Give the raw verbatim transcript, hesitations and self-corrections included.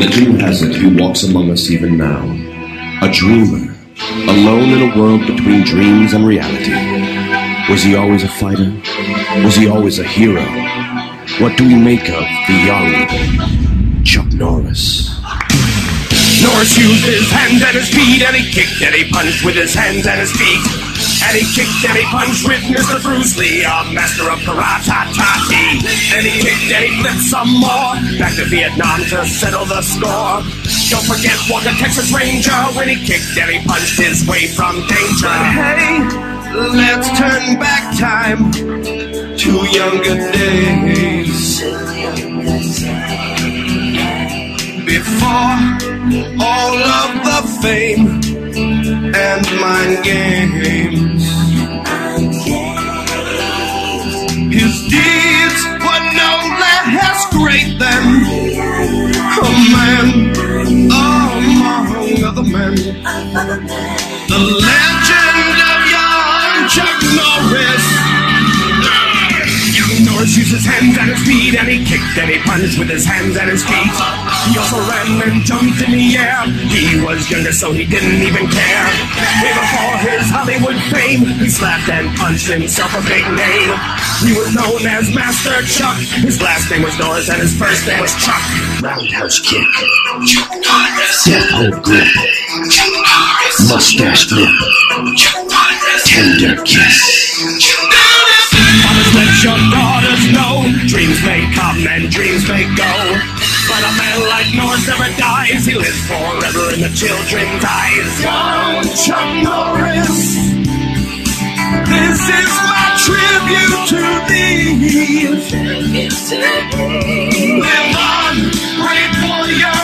Legend has it he walks among us even now, a dreamer, alone in a world between dreams and reality. Was he always a fighter? Was he always a hero? What do we make of the young Chuck Norris? Norris used his hands and his feet, and he kicked and he punched with his hands and his feet. And he kicked and he punched with Mister Bruce Lee, a master of karate. And he kicked and he flipped some more, back to Vietnam to settle the score. Don't forget Walker, Texas Ranger, when he kicked and he punched his way from danger. Hey, let's turn back time to younger days, before all of the fame and mind games. His deeds were no less great than a man among other men. The legend of young Chuck Norris. Young Norris used his hands and his feet, and he kicked and he punched with his hands and his feet. He also ran and jumped in the air. He was younger, so he didn't even care. Way before his Hollywood fame, he slapped and punched himself a big name. He was known as Master Chuck. His last name was Norris and his first name was Chuck. Roundhouse kick, death hold grip, mustache flip, tender kiss. Fathers, let your daughters know, dreams may come and dreams may go, but a man like Norris never dies. He lives forever in the children's eyes. Young Chuck Norris, this is my tribute to thee. Live on, pray for your